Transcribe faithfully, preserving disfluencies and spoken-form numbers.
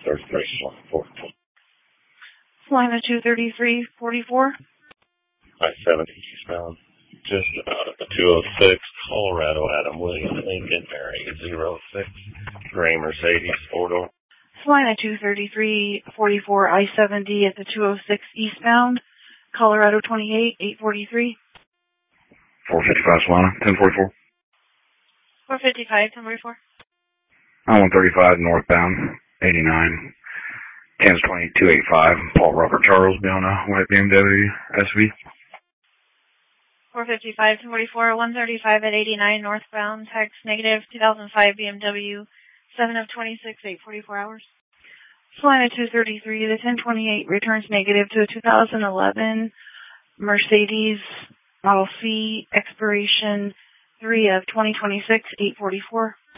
thirty-three, four. Salina two thirty-three forty-four. I seventy eastbound. Just about at the two oh six, Colorado, Adam William Lincoln, Mary zero six, gray Mercedes, four door. Salina two thirty-three forty-four, I seventy at the two oh six eastbound, Colorado twenty-eight, eight forty-three. four fifty-five Salina, ten forty-four. four fifty-five, ten forty-four. I one thirty-five northbound, eighty-nine, Kansas twenty-two eighty-five, Paul Rucker Charles, be on a white B M W S V. four fifty-five, ten forty-four, one thirty-five at eighty-nine northbound, text negative, two thousand five B M W, seven of twenty-six, eight forty-four hours. Salina two thirty-three, the ten twenty-eight returns negative to a two thousand eleven Mercedes Model C, expiration three of twenty twenty-six, eight forty-four.